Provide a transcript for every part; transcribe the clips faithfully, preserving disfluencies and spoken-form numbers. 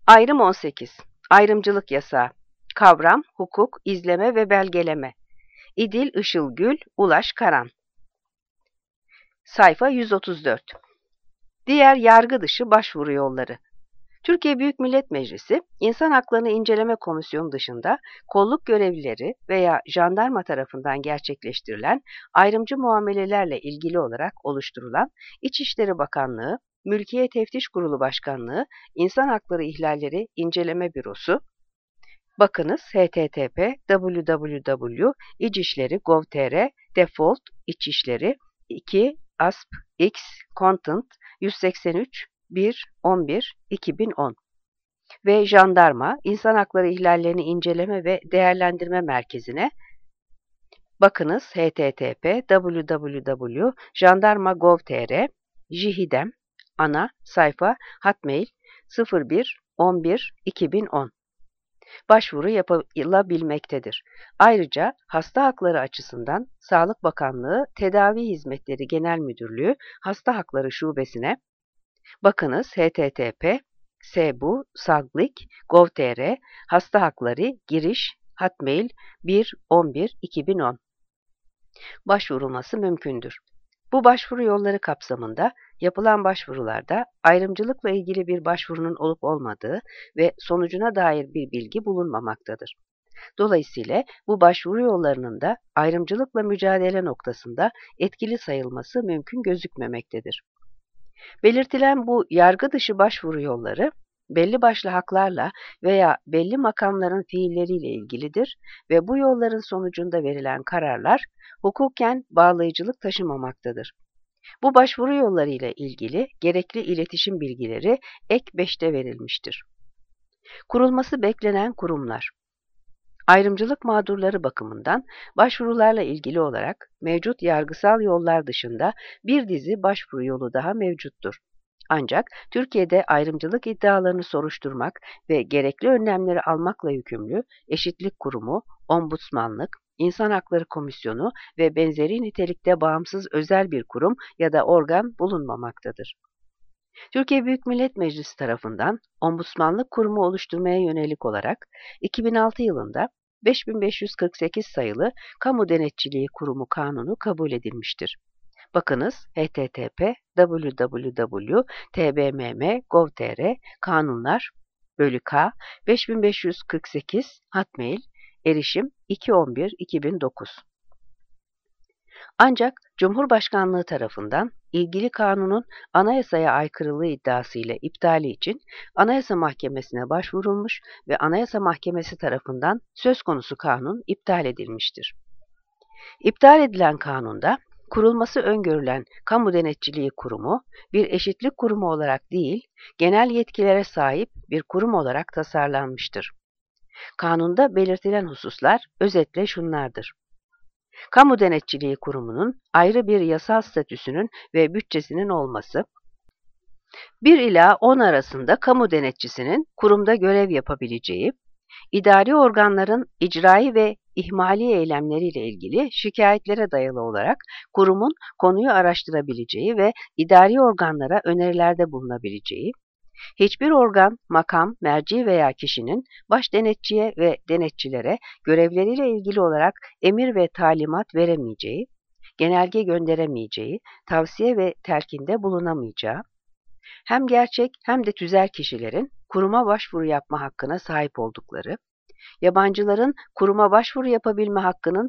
Ayrım on sekiz. Ayrımcılık yasağı. Kavram, hukuk, izleme ve belgeleme. İdil Işılgül, Ulaş Karan. Sayfa yüz otuz dört. Diğer yargı dışı başvuru yolları. Türkiye Büyük Millet Meclisi, İnsan Haklarını İnceleme Komisyonu dışında kolluk görevlileri veya jandarma tarafından gerçekleştirilen ayrımcı muamelelerle ilgili olarak oluşturulan İçişleri Bakanlığı, Mülkiye Teftiş Kurulu Başkanlığı, İnsan Hakları İhlalleri İnceleme Bürosu, bakınız h t t p w w w nokta içişleri nokta gov nokta t r default içişleri iki asp x content yüz seksen üç bir on bir iki bin on ve Jandarma İnsan Hakları İhlallerini İnceleme ve Değerlendirme Merkezi'ne bakınız h t t p w w w nokta jandarma nokta gov nokta t r jihidem ana sayfa hotmail sıfır bir on bir iki bin on başvuru yapılabilmektedir. Ayrıca hasta hakları açısından Sağlık Bakanlığı Tedavi Hizmetleri Genel Müdürlüğü Hasta Hakları Şubesi'ne bakınız h t t p sebu saglik nokta gov nokta t r hasta hakları giriş hotmail bir on bir iki bin on başvurulması mümkündür. Bu başvuru yolları kapsamında yapılan başvurularda ayrımcılıkla ilgili bir başvurunun olup olmadığı ve sonucuna dair bir bilgi bulunmamaktadır. Dolayısıyla bu başvuru yollarının da ayrımcılıkla mücadele noktasında etkili sayılması mümkün gözükmemektedir. Belirtilen bu yargı dışı başvuru yolları, belli başlı haklarla veya belli makamların fiilleriyle ilgilidir ve bu yolların sonucunda verilen kararlar hukuken bağlayıcılık taşımamaktadır. Bu başvuru yolları ile ilgili gerekli iletişim bilgileri ek beşte verilmiştir. Kurulması beklenen kurumlar. Ayrımcılık mağdurları bakımından başvurularla ilgili olarak mevcut yargısal yollar dışında bir dizi başvuru yolu daha mevcuttur. Ancak Türkiye'de ayrımcılık iddialarını soruşturmak ve gerekli önlemleri almakla yükümlü Eşitlik Kurumu, Ombudsmanlık, İnsan Hakları Komisyonu ve benzeri nitelikte bağımsız özel bir kurum ya da organ bulunmamaktadır. Türkiye Büyük Millet Meclisi tarafından Ombudsmanlık Kurumu oluşturmaya yönelik olarak iki bin altı yılında beş bin beş yüz kırk sekiz sayılı Kamu Denetçiliği Kurumu Kanunu kabul edilmiştir. Bakınız h t t p w w w nokta t b m m nokta gov nokta t r Kanunlar bölü K beş bin beş yüz kırk sekiz Hotmail erişim iki on bir iki bin dokuz. Ancak Cumhurbaşkanlığı tarafından ilgili kanunun anayasaya aykırılığı iddiasıyla iptali için Anayasa Mahkemesi'ne başvurulmuş ve Anayasa Mahkemesi tarafından söz konusu kanun iptal edilmiştir. İptal edilen kanunda kurulması öngörülen Kamu Denetçiliği Kurumu bir eşitlik kurumu olarak değil, genel yetkilere sahip bir kurum olarak tasarlanmıştır. Kanunda belirtilen hususlar özetle şunlardır. Kamu Denetçiliği Kurumu'nun ayrı bir yasal statüsünün ve bütçesinin olması, bir ila on arasında kamu denetçisinin kurumda görev yapabileceği, idari organların icrai ve ihmali eylemleriyle ilgili şikayetlere dayalı olarak kurumun konuyu araştırabileceği ve idari organlara önerilerde bulunabileceği, hiçbir organ, makam, merci veya kişinin baş denetçiye ve denetçilere görevleriyle ilgili olarak emir ve talimat veremeyeceği, genelge gönderemeyeceği, tavsiye ve telkinde bulunamayacağı, hem gerçek hem de tüzel kişilerin kuruma başvuru yapma hakkına sahip oldukları, yabancıların kuruma başvuru yapabilme hakkının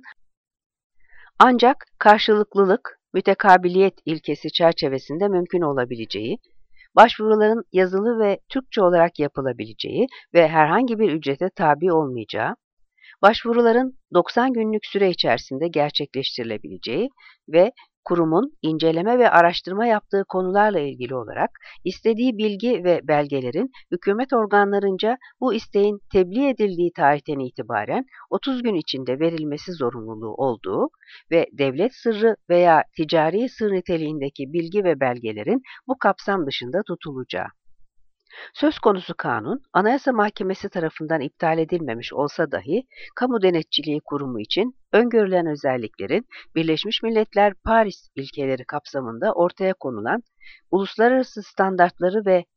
ancak karşılıklılık, mütekabiliyet ilkesi çerçevesinde mümkün olabileceği, başvuruların yazılı ve Türkçe olarak yapılabileceği ve herhangi bir ücrete tabi olmayacağı, başvuruların doksan günlük süre içerisinde gerçekleştirilebileceği ve kurumun inceleme ve araştırma yaptığı konularla ilgili olarak istediği bilgi ve belgelerin hükümet organlarınca bu isteğin tebliğ edildiği tarihten itibaren otuz gün içinde verilmesi zorunluluğu olduğu ve devlet sırrı veya ticari sır niteliğindeki bilgi ve belgelerin bu kapsam dışında tutulacağı. Söz konusu kanun, Anayasa Mahkemesi tarafından iptal edilmemiş olsa dahi, Kamu Denetçiliği Kurumu için öngörülen özelliklerin Birleşmiş Milletler Paris ilkeleri kapsamında ortaya konulan uluslararası standartları ve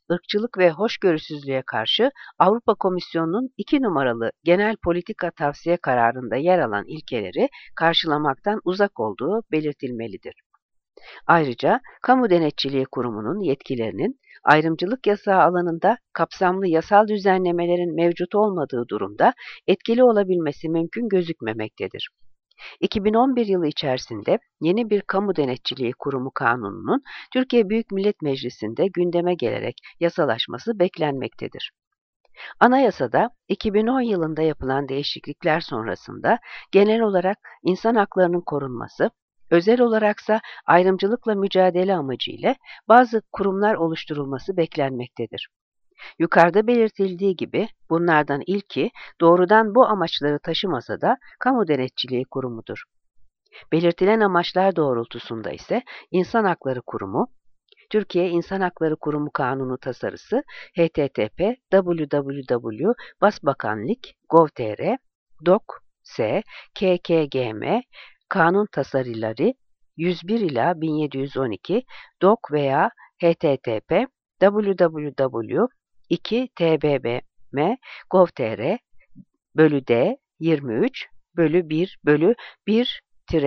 ırkçılık ve hoşgörüsüzlüğe karşı Avrupa Komisyonu'nun iki numaralı Genel Politika Tavsiye Kararı'nda yer alan ilkeleri karşılamaktan uzak olduğu belirtilmelidir. Ayrıca Kamu Denetçiliği Kurumu'nun yetkilerinin ayrımcılık yasağı alanında kapsamlı yasal düzenlemelerin mevcut olmadığı durumda etkili olabilmesi mümkün gözükmemektedir. iki bin on bir yılı içerisinde yeni bir Kamu Denetçiliği Kurumu kanununun Türkiye Büyük Millet Meclisi'nde gündeme gelerek yasalaşması beklenmektedir. Anayasada iki bin on yılında yapılan değişiklikler sonrasında genel olarak insan haklarının korunması, özel olaraksa ayrımcılıkla mücadele amacıyla bazı kurumlar oluşturulması beklenmektedir. Yukarıda belirtildiği gibi bunlardan ilki doğrudan bu amaçları taşımasa da Kamu Denetçiliği Kurumu'dur. Belirtilen amaçlar doğrultusunda ise İnsan Hakları Kurumu, Türkiye İnsan Hakları Kurumu Kanunu tasarısı h t t p w w w nokta basbakanlik nokta gov nokta t r dok s k k g m kanun tasarıları yüz bir ila bin yedi yüz on iki dok veya h t t p w w w nokta iki t b b m nokta gov nokta t r bölü d yirmi üç bölü bir bölü bir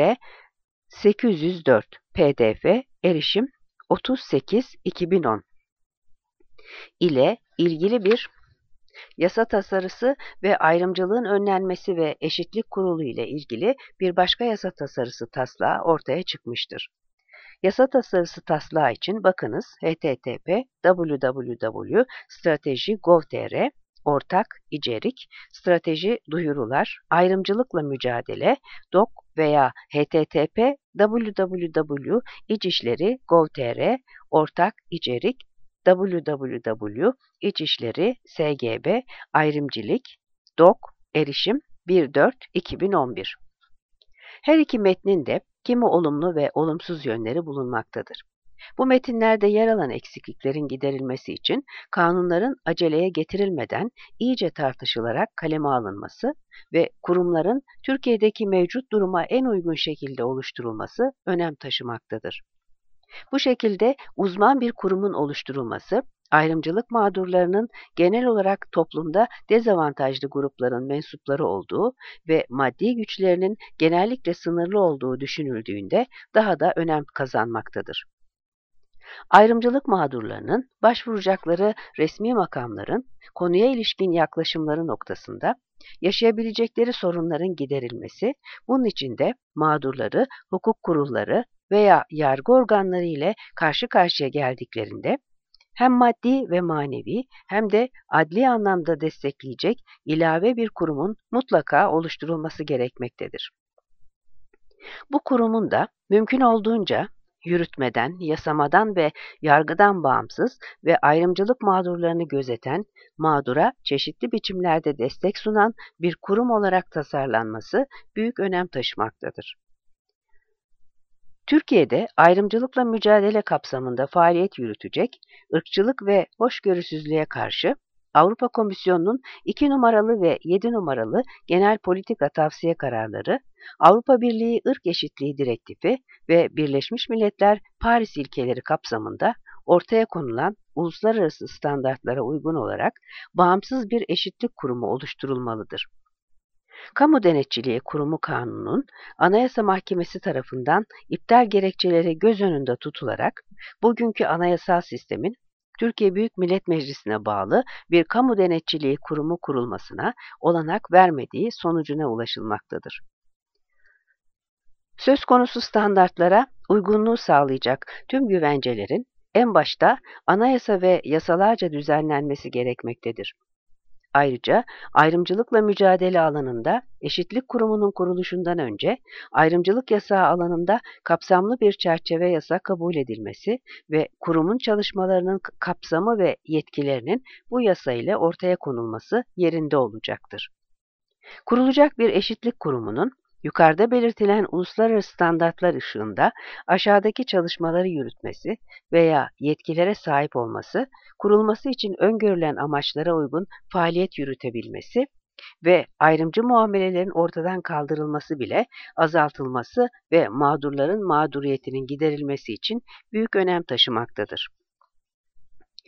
sekiz yüz dört p d f erişim otuz sekiz iki bin on ile ilgili bir yasa tasarısı ve ayrımcılığın önlenmesi ve eşitlik kurulu ile ilgili bir başka yasa tasarısı taslağı ortaya çıkmıştır. Yasa tasarısı taslağı için bakınız h t t p w w w nokta strateji nokta gov nokta t r ortak içerik, strateji duyurular, ayrımcılıkla mücadele, dok veya h t t p w w w nokta içişleri nokta gov nokta t r ortak içerik, w w w nokta içişleri s g b ayrımcılık, dok erişim bir dört iki bin on bir. Her iki metnin de kimi olumlu ve olumsuz yönleri bulunmaktadır. Bu metinlerde yer alan eksikliklerin giderilmesi için kanunların aceleye getirilmeden iyice tartışılarak kaleme alınması ve kurumların Türkiye'deki mevcut duruma en uygun şekilde oluşturulması önem taşımaktadır. Bu şekilde uzman bir kurumun oluşturulması, ayrımcılık mağdurlarının genel olarak toplumda dezavantajlı grupların mensupları olduğu ve maddi güçlerinin genellikle sınırlı olduğu düşünüldüğünde daha da önem kazanmaktadır. Ayrımcılık mağdurlarının başvuracakları resmi makamların konuya ilişkin yaklaşımları noktasında yaşayabilecekleri sorunların giderilmesi, bunun için de mağdurları hukuk kurulları veya yargı organları ile karşı karşıya geldiklerinde hem maddi ve manevi hem de adli anlamda destekleyecek ilave bir kurumun mutlaka oluşturulması gerekmektedir. Bu kurumun da mümkün olduğunca yürütmeden, yasamadan ve yargıdan bağımsız ve ayrımcılık mağdurlarını gözeten, mağdura çeşitli biçimlerde destek sunan bir kurum olarak tasarlanması büyük önem taşımaktadır. Türkiye'de ayrımcılıkla mücadele kapsamında faaliyet yürütecek, ırkçılık ve hoşgörüsüzlüğe karşı Avrupa Komisyonu'nun iki numaralı ve yedi numaralı Genel Politika Tavsiye Kararları, Avrupa Birliği Irk Eşitliği Direktifi ve Birleşmiş Milletler Paris İlkeleri kapsamında ortaya konulan uluslararası standartlara uygun olarak bağımsız bir eşitlik kurumu oluşturulmalıdır. Kamu Denetçiliği Kurumu Kanunu'nun Anayasa Mahkemesi tarafından iptal gerekçeleri göz önünde tutularak bugünkü anayasal sistemin Türkiye Büyük Millet Meclisi'ne bağlı bir kamu denetçiliği kurumu kurulmasına olanak vermediği sonucuna ulaşılmaktadır. Söz konusu standartlara uygunluğu sağlayacak tüm güvencelerin en başta anayasa ve yasalarca düzenlenmesi gerekmektedir. Ayrıca ayrımcılıkla mücadele alanında Eşitlik Kurumu'nun kuruluşundan önce ayrımcılık yasağı alanında kapsamlı bir çerçeve yasa kabul edilmesi ve kurumun çalışmalarının kapsamı ve yetkilerinin bu yasa ile ortaya konulması yerinde olacaktır. Kurulacak bir eşitlik kurumunun yukarıda belirtilen uluslararası standartlar ışığında aşağıdaki çalışmaları yürütmesi veya yetkilere sahip olması, kurulması için öngörülen amaçlara uygun faaliyet yürütebilmesi ve ayrımcı muamelelerin ortadan kaldırılması bile azaltılması ve mağdurların mağduriyetinin giderilmesi için büyük önem taşımaktadır.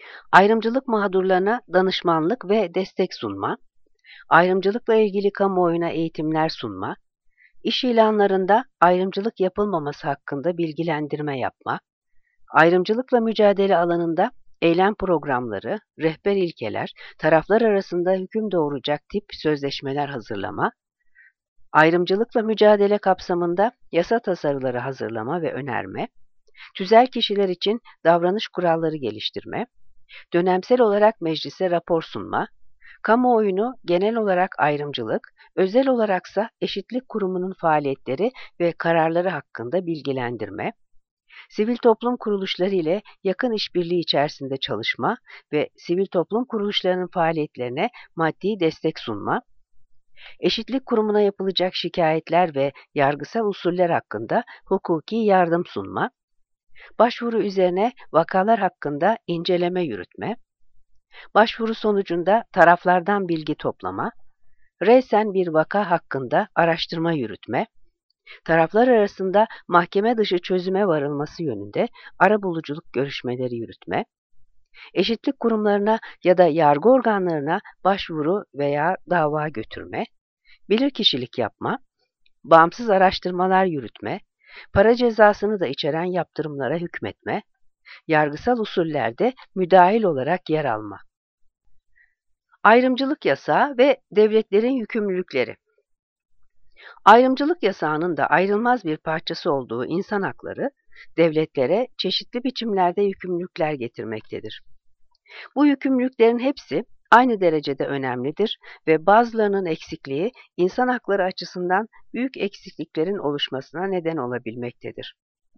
Ayrımcılık mağdurlarına danışmanlık ve destek sunma, ayrımcılıkla ilgili kamuoyuna eğitimler sunma, iş ilanlarında ayrımcılık yapılmaması hakkında bilgilendirme yapma, ayrımcılıkla mücadele alanında eylem programları, rehber ilkeler, taraflar arasında hüküm doğuracak tip sözleşmeler hazırlama, ayrımcılıkla mücadele kapsamında yasa tasarıları hazırlama ve önerme, tüzel kişiler için davranış kuralları geliştirme, dönemsel olarak meclise rapor sunma, kamuoyunu genel olarak ayrımcılık, özel olaraksa eşitlik kurumunun faaliyetleri ve kararları hakkında bilgilendirme, sivil toplum kuruluşları ile yakın işbirliği içerisinde çalışma ve sivil toplum kuruluşlarının faaliyetlerine maddi destek sunma, eşitlik kurumuna yapılacak şikayetler ve yargısal usuller hakkında hukuki yardım sunma, başvuru üzerine vakalar hakkında inceleme yürütme, başvuru sonucunda taraflardan bilgi toplama, resen bir vaka hakkında araştırma yürütme, taraflar arasında mahkeme dışı çözüme varılması yönünde arabuluculuk görüşmeleri yürütme, eşitlik kurumlarına ya da yargı organlarına başvuru veya dava götürme, bilirkişilik yapma, bağımsız araştırmalar yürütme, para cezasını da içeren yaptırımlara hükmetme, yargısal usullerde müdahil olarak yer alma. Ayrımcılık yasağı ve devletlerin yükümlülükleri. Ayrımcılık yasağının da ayrılmaz bir parçası olduğu insan hakları, devletlere çeşitli biçimlerde yükümlülükler getirmektedir. Bu yükümlülüklerin hepsi aynı derecede önemlidir ve bazılarının eksikliği insan hakları açısından büyük eksikliklerin oluşmasına neden olabilmektedir.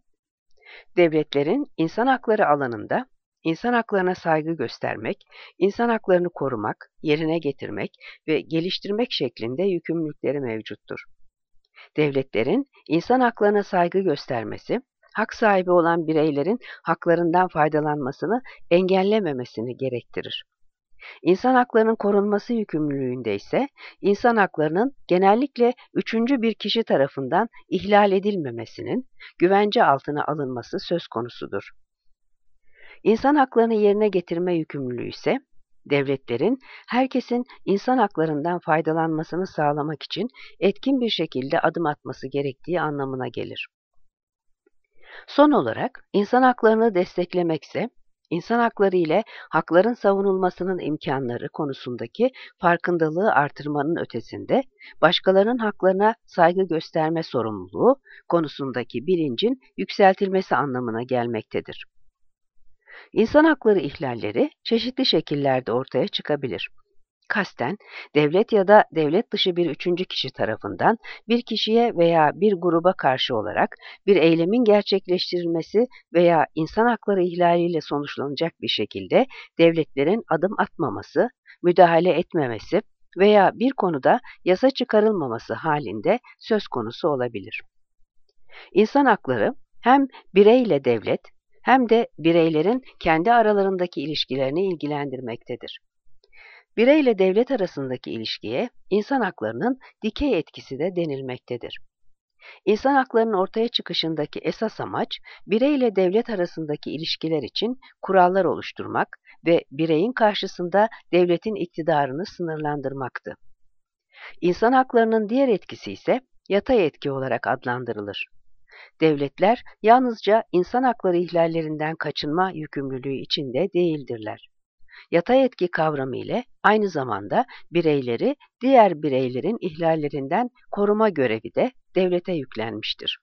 Devletlerin insan hakları alanında insan haklarına saygı göstermek, insan haklarını korumak, yerine getirmek ve geliştirmek şeklinde yükümlülükleri mevcuttur. Devletlerin insan haklarına saygı göstermesi, hak sahibi olan bireylerin haklarından faydalanmasını engellememesini gerektirir. İnsan haklarının korunması yükümlülüğünde ise insan haklarının genellikle üçüncü bir kişi tarafından ihlal edilmemesinin güvence altına alınması söz konusudur. İnsan haklarını yerine getirme yükümlülüğü ise devletlerin herkesin insan haklarından faydalanmasını sağlamak için etkin bir şekilde adım atması gerektiği anlamına gelir. Son olarak insan haklarını desteklemekse, insan hakları ile hakların savunulmasının imkanları konusundaki farkındalığı artırmanın ötesinde, başkalarının haklarına saygı gösterme sorumluluğu konusundaki bilincin yükseltilmesi anlamına gelmektedir. İnsan hakları ihlalleri çeşitli şekillerde ortaya çıkabilir. Kasten, devlet ya da devlet dışı bir üçüncü kişi tarafından bir kişiye veya bir gruba karşı olarak bir eylemin gerçekleştirilmesi veya insan hakları ihlaliyle sonuçlanacak bir şekilde devletlerin adım atmaması, müdahale etmemesi veya bir konuda yasa çıkarılmaması halinde söz konusu olabilir. İnsan hakları hem bireyle devlet hem de bireylerin kendi aralarındaki ilişkilerini ilgilendirmektedir. Bireyle devlet arasındaki ilişkiye insan haklarının dikey etkisi de denilmektedir. İnsan haklarının ortaya çıkışındaki esas amaç, bireyle devlet arasındaki ilişkiler için kurallar oluşturmak ve bireyin karşısında devletin iktidarını sınırlandırmaktı. İnsan haklarının diğer etkisi ise yatay etki olarak adlandırılır. Devletler yalnızca insan hakları ihlallerinden kaçınma yükümlülüğü içinde değildirler. Yatay etki kavramı ile aynı zamanda bireyleri diğer bireylerin ihlallerinden koruma görevi de devlete yüklenmiştir.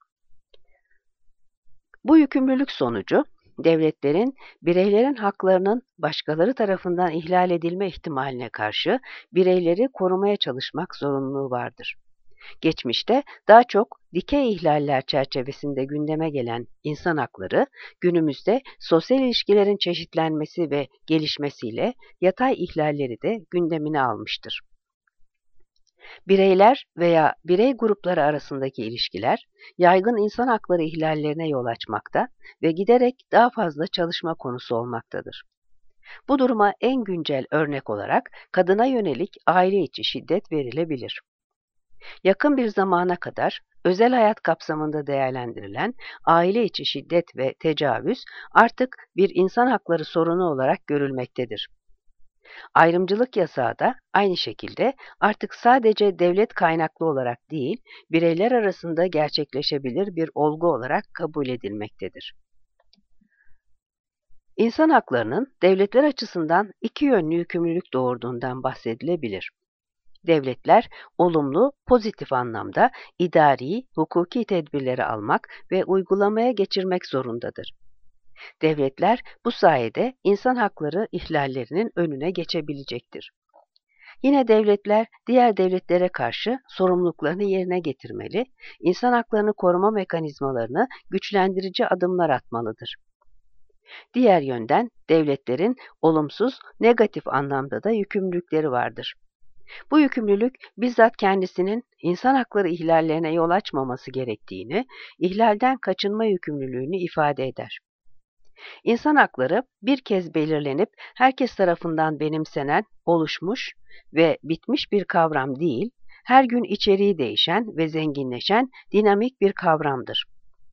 Bu yükümlülük sonucu devletlerin bireylerin haklarının başkaları tarafından ihlal edilme ihtimaline karşı bireyleri korumaya çalışmak zorunluluğu vardır. Geçmişte daha çok dikey ihlaller çerçevesinde gündeme gelen insan hakları, günümüzde sosyal ilişkilerin çeşitlenmesi ve gelişmesiyle yatay ihlalleri de gündemine almıştır. Bireyler veya birey grupları arasındaki ilişkiler, yaygın insan hakları ihlallerine yol açmakta ve giderek daha fazla çalışma konusu olmaktadır. Bu duruma en güncel örnek olarak kadına yönelik aile içi şiddet verilebilir. Yakın bir zamana kadar özel hayat kapsamında değerlendirilen aile içi şiddet ve tecavüz artık bir insan hakları sorunu olarak görülmektedir. Ayrımcılık yasağı da aynı şekilde artık sadece devlet kaynaklı olarak değil, bireyler arasında gerçekleşebilir bir olgu olarak kabul edilmektedir. İnsan haklarının devletler açısından iki yönlü yükümlülük doğurduğundan bahsedilebilir. Devletler olumlu, pozitif anlamda idari, hukuki tedbirleri almak ve uygulamaya geçirmek zorundadır. Devletler bu sayede insan hakları ihlallerinin önüne geçebilecektir. Yine devletler diğer devletlere karşı sorumluluklarını yerine getirmeli, insan haklarını koruma mekanizmalarını güçlendirici adımlar atmalıdır. Diğer yönden devletlerin olumsuz, negatif anlamda da yükümlülükleri vardır. Bu yükümlülük bizzat kendisinin insan hakları ihlallerine yol açmaması gerektiğini, ihlalden kaçınma yükümlülüğünü ifade eder. İnsan hakları bir kez belirlenip herkes tarafından benimsenen, oluşmuş ve bitmiş bir kavram değil, her gün içeriği değişen ve zenginleşen dinamik bir kavramdır.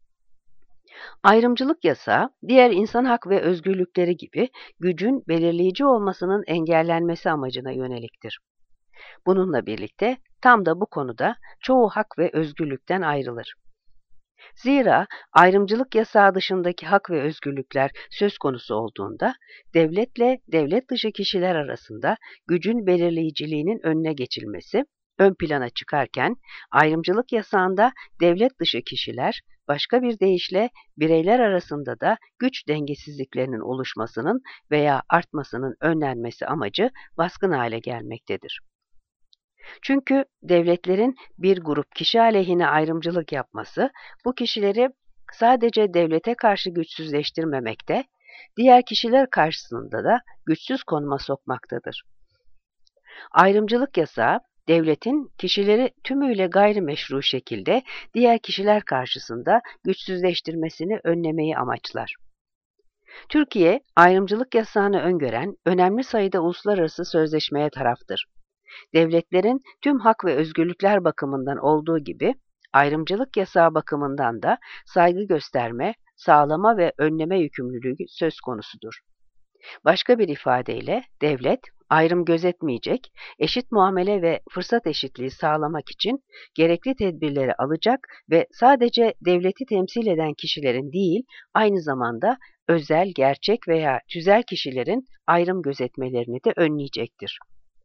Ayrımcılık yasağı, diğer insan hak ve özgürlükleri gibi gücün belirleyici olmasının engellenmesi amacına yöneliktir. Bununla birlikte tam da bu konuda çoğu hak ve özgürlükten ayrılır. Zira ayrımcılık yasağı dışındaki hak ve özgürlükler söz konusu olduğunda devletle devlet dışı kişiler arasında gücün belirleyiciliğinin önüne geçilmesi ön plana çıkarken ayrımcılık yasağında devlet dışı kişiler başka bir deyişle bireyler arasında da güç dengesizliklerinin oluşmasının veya artmasının önlenmesi amacı baskın hale gelmektedir. Çünkü devletlerin bir grup kişi aleyhine ayrımcılık yapması, bu kişileri sadece devlete karşı güçsüzleştirmemekte, diğer kişiler karşısında da güçsüz konuma sokmaktadır. Ayrımcılık yasağı, devletin kişileri tümüyle gayrimeşru şekilde diğer kişiler karşısında güçsüzleştirmesini önlemeyi amaçlar. Türkiye, ayrımcılık yasağını öngören önemli sayıda uluslararası sözleşmeye taraftır. Devletlerin tüm hak ve özgürlükler bakımından olduğu gibi ayrımcılık yasağı bakımından da saygı gösterme, sağlama ve önleme yükümlülüğü söz konusudur. Başka bir ifadeyle devlet ayrım gözetmeyecek, eşit muamele ve fırsat eşitliği sağlamak için gerekli tedbirleri alacak ve sadece devleti temsil eden kişilerin değil, aynı zamanda özel, gerçek veya tüzel kişilerin ayrım gözetmelerini de önleyecektir.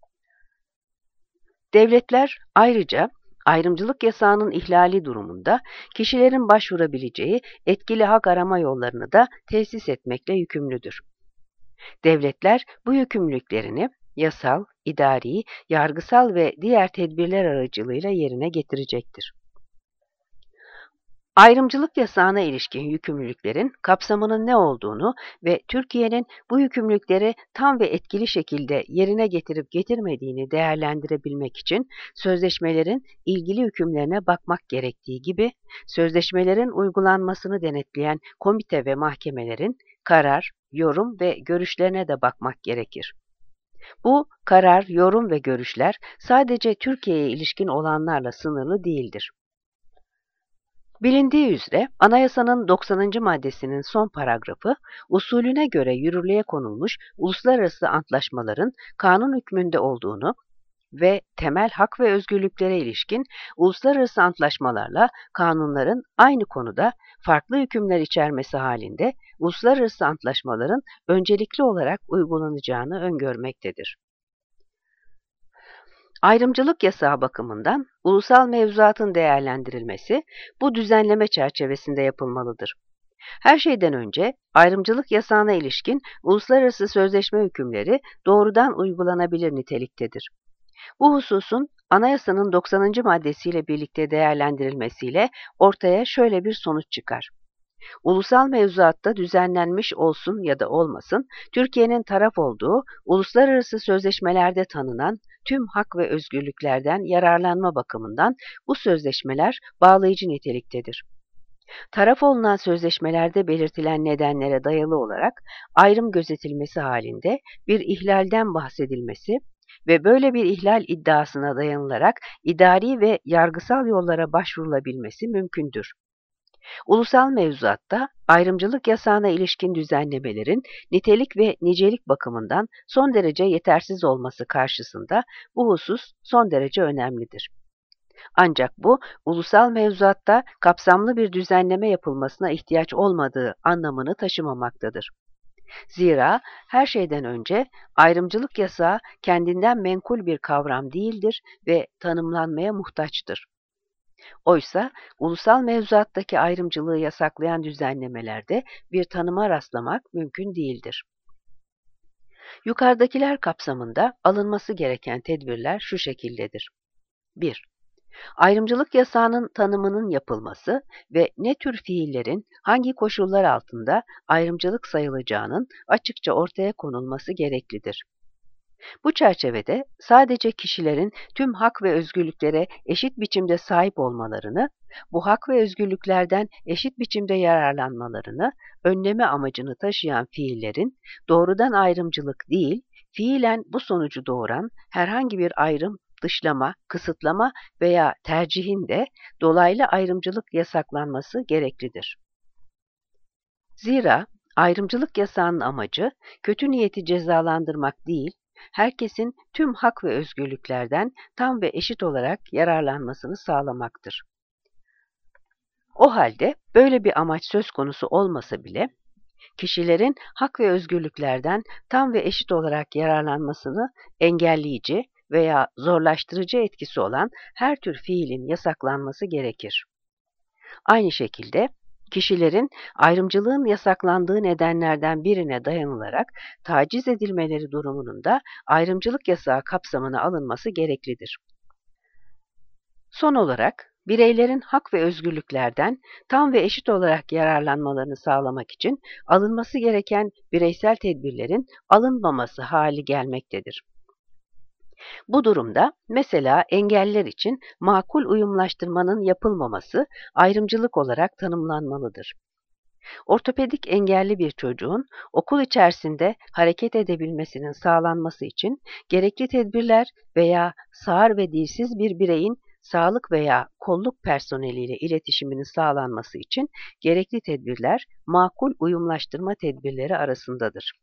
Devletler ayrıca ayrımcılık yasağının ihlali durumunda kişilerin başvurabileceği etkili hak arama yollarını da tesis etmekle yükümlüdür. Devletler bu yükümlülüklerini yasal, idari, yargısal ve diğer tedbirler aracılığıyla yerine getirecektir. Ayrımcılık yasağına ilişkin yükümlülüklerin kapsamının ne olduğunu ve Türkiye'nin bu yükümlülükleri tam ve etkili şekilde yerine getirip getirmediğini değerlendirebilmek için sözleşmelerin ilgili hükümlerine bakmak gerektiği gibi, sözleşmelerin uygulanmasını denetleyen komite ve mahkemelerin karar, yorum ve görüşlerine de bakmak gerekir. Bu karar, yorum ve görüşler sadece Türkiye'ye ilişkin olanlarla sınırlı değildir. Bilindiği üzere Anayasanın doksanıncı maddesinin son paragrafı, usulüne göre yürürlüğe konulmuş uluslararası antlaşmaların kanun hükmünde olduğunu ve temel hak ve özgürlüklere ilişkin uluslararası antlaşmalarla kanunların aynı konuda farklı hükümler içermesi halinde uluslararası antlaşmaların öncelikli olarak uygulanacağını öngörmektedir. Ayrımcılık yasağı bakımından ulusal mevzuatın değerlendirilmesi bu düzenleme çerçevesinde yapılmalıdır. Her şeyden önce ayrımcılık yasağına ilişkin uluslararası sözleşme hükümleri doğrudan uygulanabilir niteliktedir. Bu hususun Anayasanın doksanıncı maddesiyle birlikte değerlendirilmesiyle ortaya şöyle bir sonuç çıkar. Ulusal mevzuatta düzenlenmiş olsun ya da olmasın, Türkiye'nin taraf olduğu uluslararası sözleşmelerde tanınan tüm hak ve özgürlüklerden yararlanma bakımından bu sözleşmeler bağlayıcı niteliktedir. Taraf olunan sözleşmelerde belirtilen nedenlere dayalı olarak ayrım gözetilmesi halinde bir ihlalden bahsedilmesi, ve böyle bir ihlal iddiasına dayanılarak idari ve yargısal yollara başvurulabilmesi mümkündür. Ulusal mevzuatta ayrımcılık yasağına ilişkin düzenlemelerin nitelik ve nicelik bakımından son derece yetersiz olması karşısında bu husus son derece önemlidir. Ancak bu, ulusal mevzuatta kapsamlı bir düzenleme yapılmasına ihtiyaç olmadığı anlamını taşımamaktadır. Zira her şeyden önce ayrımcılık yasağı kendinden menkul bir kavram değildir ve tanımlanmaya muhtaçtır. Oysa ulusal mevzuattaki ayrımcılığı yasaklayan düzenlemelerde bir tanıma rastlamak mümkün değildir. Yukarıdakiler kapsamında alınması gereken tedbirler şu şekildedir. bir. Ayrımcılık yasağının tanımının yapılması ve ne tür fiillerin hangi koşullar altında ayrımcılık sayılacağının açıkça ortaya konulması gereklidir. Bu çerçevede sadece kişilerin tüm hak ve özgürlüklere eşit biçimde sahip olmalarını, bu hak ve özgürlüklerden eşit biçimde yararlanmalarını önleme amacını taşıyan fiillerin doğrudan ayrımcılık değil, fiilen bu sonucu doğuran herhangi bir ayrım, dışlama, kısıtlama veya tercihin de dolaylı ayrımcılık yasaklanması gereklidir. Zira ayrımcılık yasağının amacı kötü niyeti cezalandırmak değil, herkesin tüm hak ve özgürlüklerden tam ve eşit olarak yararlanmasını sağlamaktır. O halde böyle bir amaç söz konusu olmasa bile, kişilerin hak ve özgürlüklerden tam ve eşit olarak yararlanmasını engelleyici veya zorlaştırıcı etkisi olan her tür fiilin yasaklanması gerekir. Aynı şekilde, kişilerin ayrımcılığın yasaklandığı nedenlerden birine dayanılarak taciz edilmeleri durumunun da ayrımcılık yasağı kapsamına alınması gereklidir. Son olarak, bireylerin hak ve özgürlüklerden tam ve eşit olarak yararlanmalarını sağlamak için alınması gereken bireysel tedbirlerin alınmaması hali gelmektedir. Bu durumda mesela engelliler için makul uyumlaştırmanın yapılmaması ayrımcılık olarak tanımlanmalıdır. Ortopedik engelli bir çocuğun okul içerisinde hareket edebilmesinin sağlanması için gerekli tedbirler veya sağır ve dilsiz bir bireyin sağlık veya kolluk personeliyle iletişiminin sağlanması için gerekli tedbirler makul uyumlaştırma tedbirleri arasındadır.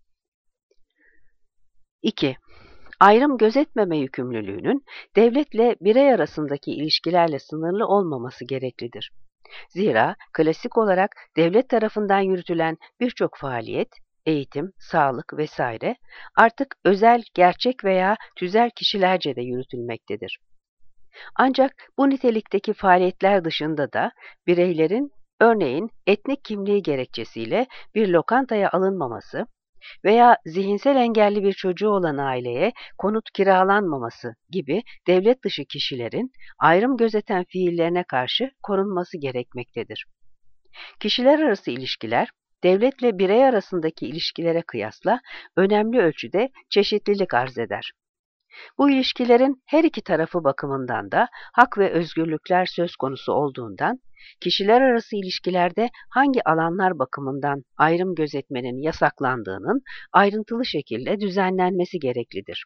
iki. Ayrım gözetmeme yükümlülüğünün devletle birey arasındaki ilişkilerle sınırlı olmaması gereklidir. Zira klasik olarak devlet tarafından yürütülen birçok faaliyet, eğitim, sağlık vesaire artık özel, gerçek veya tüzel kişilerce de yürütülmektedir. Ancak bu nitelikteki faaliyetler dışında da bireylerin örneğin etnik kimliği gerekçesiyle bir lokantaya alınmaması veya zihinsel engelli bir çocuğu olan aileye konut kiralanmaması gibi devlet dışı kişilerin ayrım gözeten fiillerine karşı korunması gerekmektedir. Kişiler arası ilişkiler, devletle birey arasındaki ilişkilere kıyasla önemli ölçüde çeşitlilik arz eder. Bu ilişkilerin her iki tarafı bakımından da hak ve özgürlükler söz konusu olduğundan, kişiler arası ilişkilerde hangi alanlar bakımından ayrım gözetmenin yasaklandığının ayrıntılı şekilde düzenlenmesi gereklidir.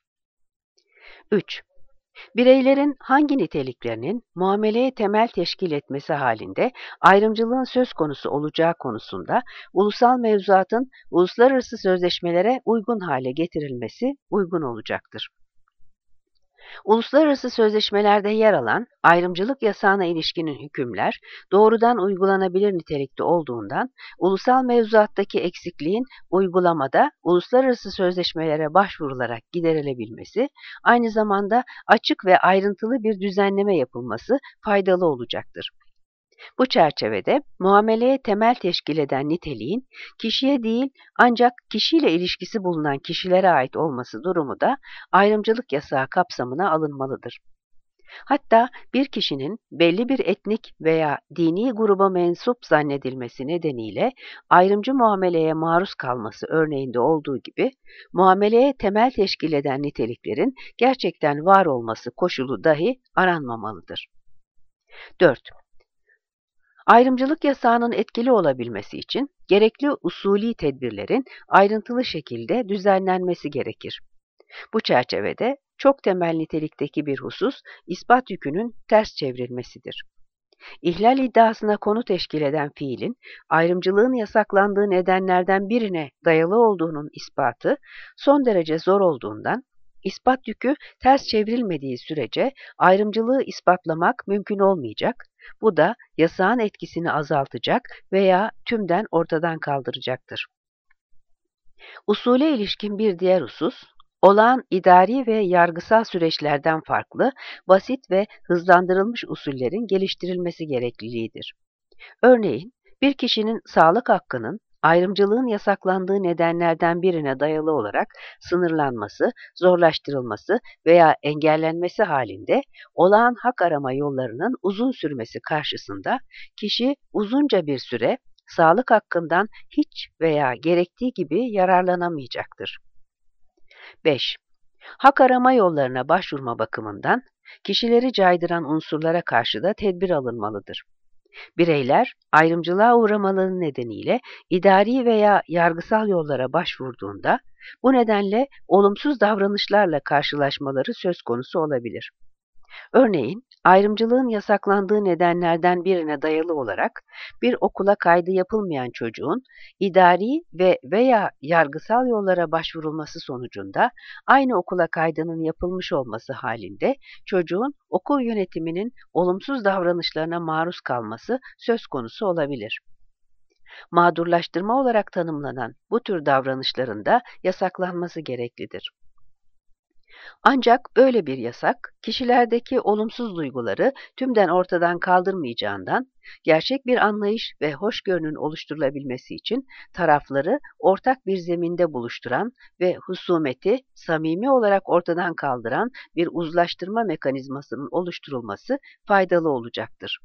üç. Bireylerin hangi niteliklerinin muameleye temel teşkil etmesi halinde ayrımcılığın söz konusu olacağı konusunda ulusal mevzuatın uluslararası sözleşmelere uygun hale getirilmesi uygun olacaktır. Uluslararası sözleşmelerde yer alan ayrımcılık yasağına ilişkinin hükümler doğrudan uygulanabilir nitelikte olduğundan ulusal mevzuattaki eksikliğin uygulamada uluslararası sözleşmelere başvurularak giderilebilmesi, aynı zamanda açık ve ayrıntılı bir düzenleme yapılması faydalı olacaktır. Bu çerçevede muameleye temel teşkil eden niteliğin kişiye değil ancak kişiyle ilişkisi bulunan kişilere ait olması durumu da ayrımcılık yasağı kapsamına alınmalıdır. Hatta bir kişinin belli bir etnik veya dini gruba mensup zannedilmesi nedeniyle ayrımcı muameleye maruz kalması örneğinde olduğu gibi muameleye temel teşkil eden niteliklerin gerçekten var olması koşulu dahi aranmamalıdır. dört. Ayrımcılık yasağının etkili olabilmesi için gerekli usulî tedbirlerin ayrıntılı şekilde düzenlenmesi gerekir. Bu çerçevede çok temel nitelikteki bir husus, ispat yükünün ters çevrilmesidir. İhlal iddiasına konu teşkil eden fiilin, ayrımcılığın yasaklandığı nedenlerden birine dayalı olduğunun ispatı son derece zor olduğundan, ispat yükü ters çevrilmediği sürece ayrımcılığı ispatlamak mümkün olmayacak, bu da yasağın etkisini azaltacak veya tümden ortadan kaldıracaktır. Usule ilişkin bir diğer husus, olağan idari ve yargısal süreçlerden farklı, basit ve hızlandırılmış usullerin geliştirilmesi gerekliliğidir. Örneğin, bir kişinin sağlık hakkının ayrımcılığın yasaklandığı nedenlerden birine dayalı olarak sınırlanması, zorlaştırılması veya engellenmesi halinde olağan hak arama yollarının uzun sürmesi karşısında kişi uzunca bir süre sağlık hakkından hiç veya gerektiği gibi yararlanamayacaktır. beş. Hak arama yollarına başvurma bakımından kişileri caydıran unsurlara karşı da tedbir alınmalıdır. Bireyler ayrımcılığa uğramaları nedeniyle idari veya yargısal yollara başvurduğunda bu nedenle olumsuz davranışlarla karşılaşmaları söz konusu olabilir. Örneğin, ayrımcılığın yasaklandığı nedenlerden birine dayalı olarak bir okula kaydı yapılmayan çocuğun idari ve veya yargısal yollara başvurulması sonucunda aynı okula kaydının yapılmış olması halinde çocuğun okul yönetiminin olumsuz davranışlarına maruz kalması söz konusu olabilir. Mağdurlaştırma olarak tanımlanan bu tür davranışların da yasaklanması gereklidir. Ancak böyle bir yasak, kişilerdeki olumsuz duyguları tümden ortadan kaldırmayacağından, gerçek bir anlayış ve hoşgörünün oluşturulabilmesi için tarafları ortak bir zeminde buluşturan ve husumeti samimi olarak ortadan kaldıran bir uzlaştırma mekanizmasının oluşturulması faydalı olacaktır.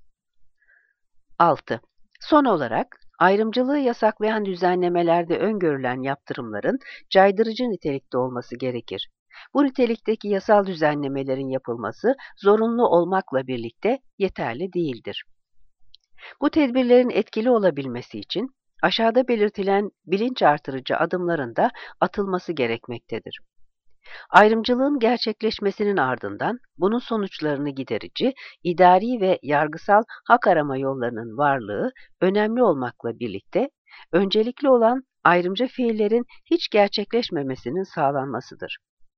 altı. Son olarak, ayrımcılığı yasaklayan düzenlemelerde öngörülen yaptırımların caydırıcı nitelikte olması gerekir. Bu nitelikteki yasal düzenlemelerin yapılması zorunlu olmakla birlikte yeterli değildir. Bu tedbirlerin etkili olabilmesi için aşağıda belirtilen bilinç artırıcı adımların da atılması gerekmektedir. Ayrımcılığın gerçekleşmesinin ardından bunun sonuçlarını giderici, idari ve yargısal hak arama yollarının varlığı önemli olmakla birlikte öncelikli olan ayrımcı fiillerin hiç gerçekleşmemesinin sağlanmasıdır.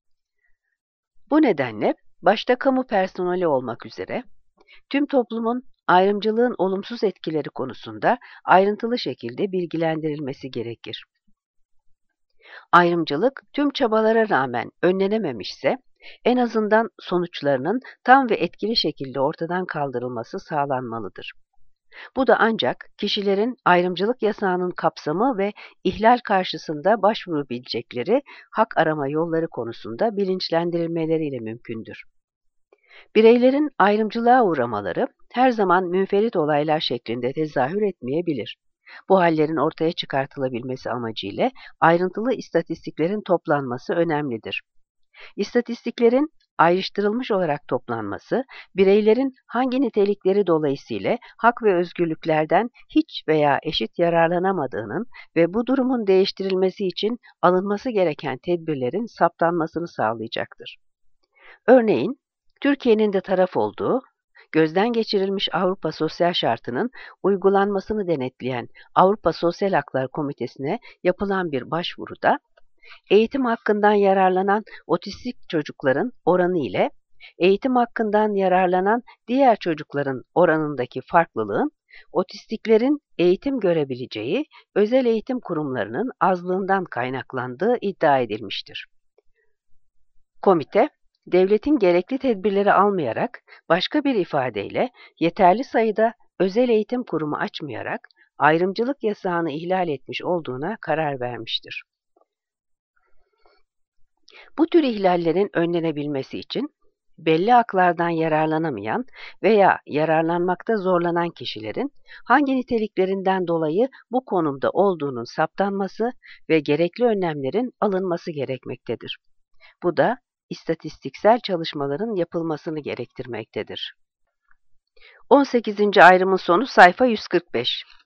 Bu nedenle başta kamu personeli olmak üzere tüm toplumun ayrımcılığın olumsuz etkileri konusunda ayrıntılı şekilde bilgilendirilmesi gerekir. Ayrımcılık tüm çabalara rağmen önlenememişse, en azından sonuçlarının tam ve etkili şekilde ortadan kaldırılması sağlanmalıdır. Bu da ancak kişilerin ayrımcılık yasağının kapsamı ve ihlal karşısında başvurabilecekleri hak arama yolları konusunda bilinçlendirilmeleriyle mümkündür. Bireylerin ayrımcılığa uğramaları her zaman münferit olaylar şeklinde tezahür etmeyebilir. Bu hallerin ortaya çıkartılabilmesi amacıyla ayrıntılı istatistiklerin toplanması önemlidir. İstatistiklerin ayrıştırılmış olarak toplanması, bireylerin hangi nitelikleri dolayısıyla hak ve özgürlüklerden hiç veya eşit yararlanamadığının ve bu durumun değiştirilmesi için alınması gereken tedbirlerin saptanmasını sağlayacaktır. Örneğin, Türkiye'nin de taraf olduğu, gözden geçirilmiş Avrupa Sosyal Şartı'nın uygulanmasını denetleyen Avrupa Sosyal Haklar Komitesi'ne yapılan bir başvuruda, eğitim hakkından yararlanan otistik çocukların oranı ile eğitim hakkından yararlanan diğer çocukların oranındaki farklılığın, otistiklerin eğitim görebileceği özel eğitim kurumlarının azlığından kaynaklandığı iddia edilmiştir. Komite, devletin gerekli tedbirleri almayarak, başka bir ifadeyle yeterli sayıda özel eğitim kurumu açmayarak ayrımcılık yasağını ihlal etmiş olduğuna karar vermiştir. Bu tür ihlallerin önlenebilmesi için belli haklardan yararlanamayan veya yararlanmakta zorlanan kişilerin hangi niteliklerinden dolayı bu konumda olduğunun saptanması ve gerekli önlemlerin alınması gerekmektedir. Bu da istatistiksel çalışmaların yapılmasını gerektirmektedir. on sekizinci ayrımın sonu sayfa yüz kırk beş.